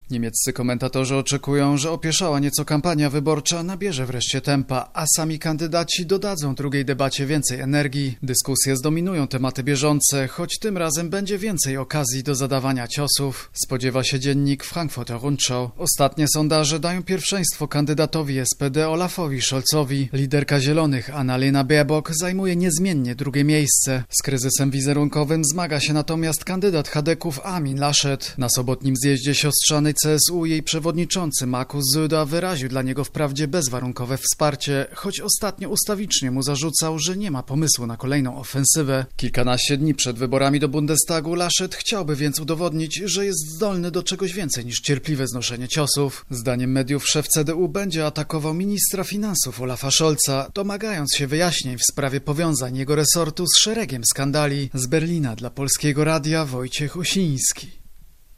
Niemieccy komentatorzy oczekują, że opieszała nieco kampania wyborcza nabierze wreszcie tempa, a sami kandydaci dodadzą drugiej debacie więcej energii. Dyskusje zdominują tematy bieżące, choć tym razem będzie więcej okazji do zadawania ciosów, spodziewa się dziennik Frankfurter Rundschau. Ostatnie sondaże dają pierwszeństwo kandydatowi SPD Olafowi Scholzowi. Liderka Zielonych Annalena Baerbock zajmuje niezmiennie drugie miejsce. Z kryzysem wizerunkowym zmaga się natomiast kandydat chadeków Armin Laschet. Na sobotnim zjeździe siostrzanej CSU jej przewodniczący Markus Söder wyraził dla niego wprawdzie bezwarunkowe wsparcie, choć ostatnio ustawicznie mu zarzucał, że nie ma pomysłu na kolejną ofensywę. Kilkanaście dni przed wyborami do Bundestagu Laschet chciałby więc udowodnić, że jest zdolny do czegoś więcej niż cierpliwe znoszenie ciosów. Zdaniem mediów szef CDU będzie atakował ministra finansów Olafa Scholza, domagając się wyjaśnień w sprawie powiązań jego resortu z szeregiem skandali. Z Berlina dla Polskiego Radia Wojciech Osiński.